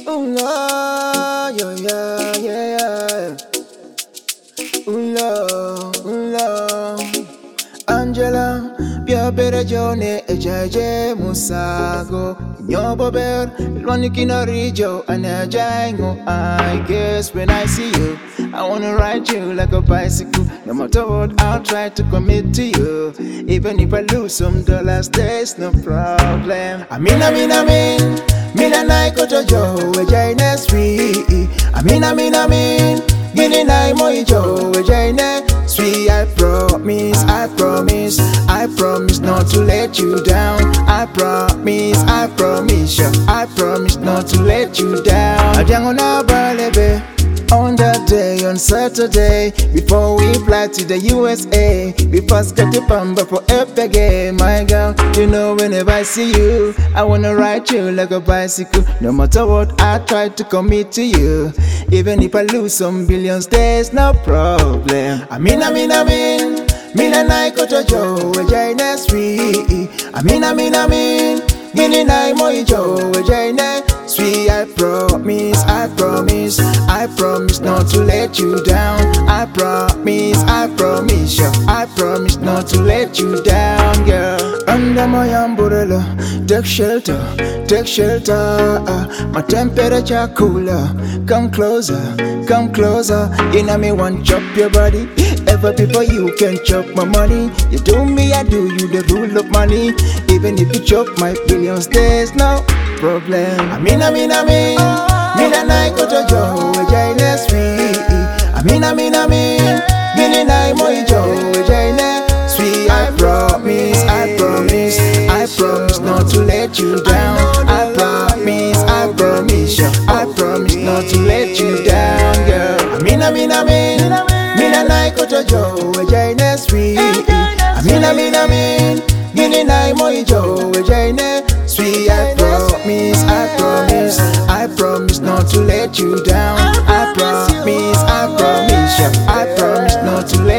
Oh Lord, yeah, yeah, yeah. Oh Lord, oh Lord. Angela, Pia Bere Jone, Ejaje Musago, Nyobo Ber, Lonikino Rijo, and Ejango. I guess when I see you, I wanna ride you like a bicycle. No matter what, I'll try to commit to you. Even if I lose some dollars, there's no problem. I mean, Mina nai koto jo, Ejaine sweet. I mean. Gini nai moi jo, Ejaine sweet. I promise not to let you down. I promise not to let you down. Adiango na balebe. On that day, on Saturday, before we fly to the USA, we first get the pamba for Epege. My girl, you know whenever I see you, I wanna ride you like a bicycle. No matter what, I try to commit to you. Even if I lose some billions, there's no problem. I mean. Mina nai koto jo, Ejaine sweet. I mean. Gini nai moi jo, Ejaine sweet. I promise not to let you down. I promise not to let you down, girl. Under my umbrella, take shelter. My temperature cooler. Come closer. You know me want chop your body. Ever before you can chop my money. You do me, I do you, the rule of money. Even if you chop my billions, there's no problem. I mean. Mina nai koto jo, Ejaine sweet. I mean. Gini nai moi jo, Ejaine sweet. I promise not to let you down. I promise not to let you down, girl. I mean. Mina nai koto jo, Ejaine sweet. I mean. Gini nai moi jo, Ejaine sweet. I promise not to let you down. I promise not to let